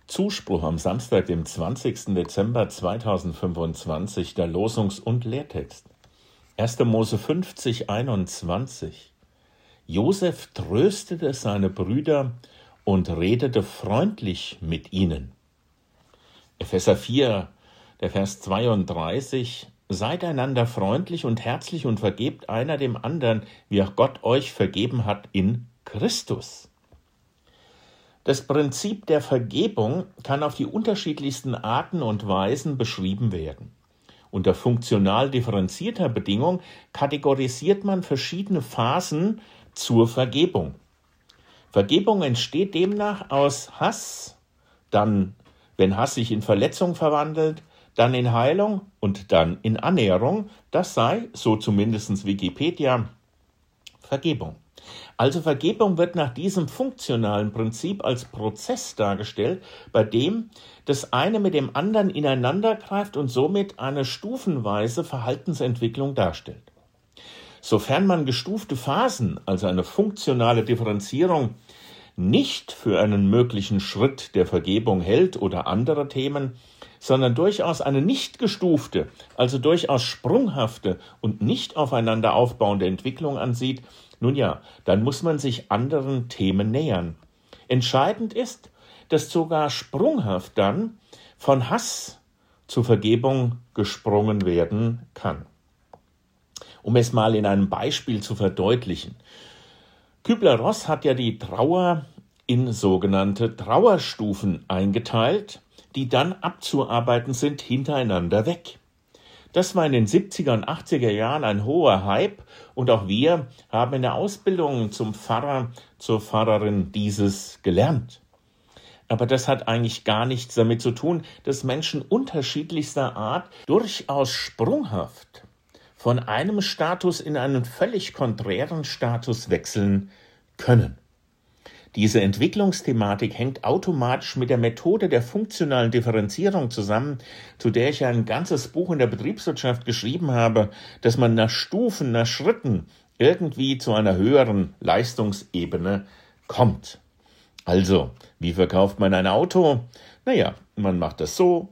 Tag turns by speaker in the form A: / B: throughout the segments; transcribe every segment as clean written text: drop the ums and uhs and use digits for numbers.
A: Zuspruch am Samstag, dem 20. Dezember 2025, der Losungs- und Lehrtext. 1. Mose 50, 21. Josef tröstete seine Brüder und redete freundlich mit ihnen. Epheser 4, der Vers 32. Seid einander freundlich und herzlich und vergebt einer dem anderen, wie auch Gott euch vergeben hat in Christus. Das Prinzip der Vergebung kann auf die unterschiedlichsten Arten und Weisen beschrieben werden. Unter funktional differenzierter Bedingung kategorisiert man verschiedene Phasen zur Vergebung. Vergebung entsteht demnach aus Hass, dann, wenn Hass sich in Verletzung verwandelt, dann in Heilung und dann in Annäherung. Das sei, so zumindest Wikipedia, Vergebung. Also Vergebung wird nach diesem funktionalen Prinzip als Prozess dargestellt, bei dem das eine mit dem anderen ineinander greift und somit eine stufenweise Verhaltensentwicklung darstellt. Sofern man gestufte Phasen, also eine funktionale Differenzierung, nicht für einen möglichen Schritt der Vergebung hält oder andere Themen, sondern durchaus eine nicht gestufte, also durchaus sprunghafte und nicht aufeinander aufbauende Entwicklung ansieht, nun ja, dann muss man sich anderen Themen nähern. Entscheidend ist, dass sogar sprunghaft dann von Hass zu Vergebung gesprungen werden kann. Um es mal in einem Beispiel zu verdeutlichen. Kübler-Ross hat ja die Trauer in sogenannte Trauerstufen eingeteilt, die dann abzuarbeiten sind hintereinander weg. Das war in den 70er und 80er Jahren ein hoher Hype und auch wir haben in der Ausbildung zum Pfarrer, zur Pfarrerin dieses gelernt. Aber das hat eigentlich gar nichts damit zu tun, dass Menschen unterschiedlichster Art durchaus sprunghaft von einem Status in einen völlig konträren Status wechseln können. Diese Entwicklungsthematik hängt automatisch mit der Methode der funktionalen Differenzierung zusammen, zu der ich ein ganzes Buch in der Betriebswirtschaft geschrieben habe, dass man nach Stufen, nach Schritten irgendwie zu einer höheren Leistungsebene kommt. Also, wie verkauft man ein Auto? Naja, man macht das so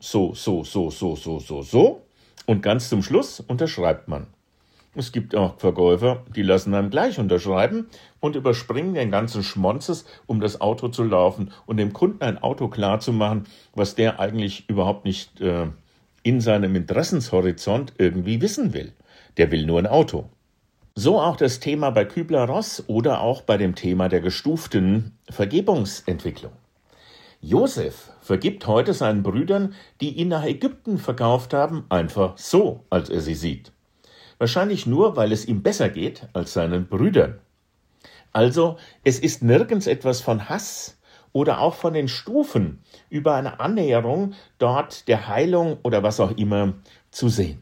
A: und ganz zum Schluss unterschreibt man. Es gibt auch Verkäufer, die lassen einem gleich unterschreiben und überspringen den ganzen Schmonzes, um das Auto zu laufen und dem Kunden ein Auto klarzumachen, was der eigentlich überhaupt nicht in seinem Interessenshorizont irgendwie wissen will. Der will nur ein Auto. So auch das Thema bei Kübler-Ross oder auch bei dem Thema der gestuften Vergebungsentwicklung. Josef vergibt heute seinen Brüdern, die ihn nach Ägypten verkauft haben, einfach so, als er sie sieht. Wahrscheinlich nur, weil es ihm besser geht als seinen Brüdern. Also, es ist nirgends etwas von Hass oder auch von den Stufen über eine Annäherung dort der Heilung oder was auch immer zu sehen.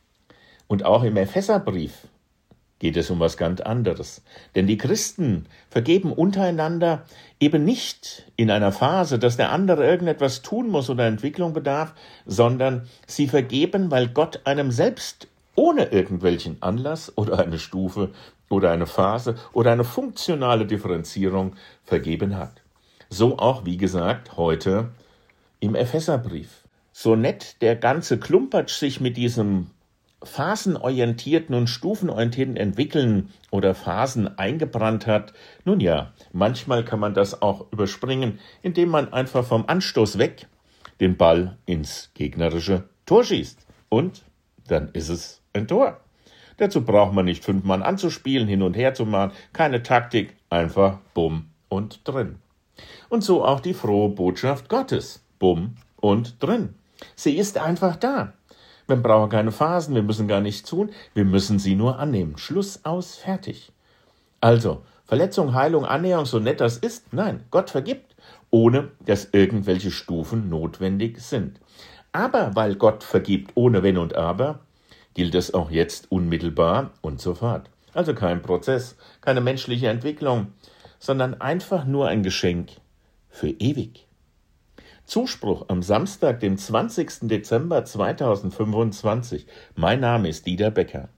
A: Und auch im Epheserbrief geht es um was ganz anderes. Denn die Christen vergeben untereinander eben nicht in einer Phase, dass der andere irgendetwas tun muss oder Entwicklung bedarf, sondern sie vergeben, weil Gott einem selbst ohne irgendwelchen Anlass oder eine Stufe oder eine Phase oder eine funktionale Differenzierung vergeben hat. So auch, wie gesagt, heute im Epheserbrief. So nett der ganze Klumpatsch sich mit diesem phasenorientierten und stufenorientierten Entwickeln oder Phasen eingebrannt hat, nun ja, manchmal kann man das auch überspringen, indem man einfach vom Anstoß weg den Ball ins gegnerische Tor schießt. Und dann ist es ein Tor. Dazu braucht man nicht 5 Mann anzuspielen, hin und her zu machen, keine Taktik, einfach bumm und drin. Und so auch die frohe Botschaft Gottes, bumm und drin. Sie ist einfach da. Wir brauchen keine Phasen, wir müssen gar nichts tun, wir müssen sie nur annehmen. Schluss, aus, fertig. Also, Verletzung, Heilung, Annäherung, so nett das ist, nein, Gott vergibt, ohne dass irgendwelche Stufen notwendig sind. Aber weil Gott vergibt ohne Wenn und Aber, gilt es auch jetzt unmittelbar und sofort. Also kein Prozess, keine menschliche Entwicklung, sondern einfach nur ein Geschenk für ewig. Zuspruch am Samstag, dem 20. Dezember 2025. Mein Name ist Dieter Becker.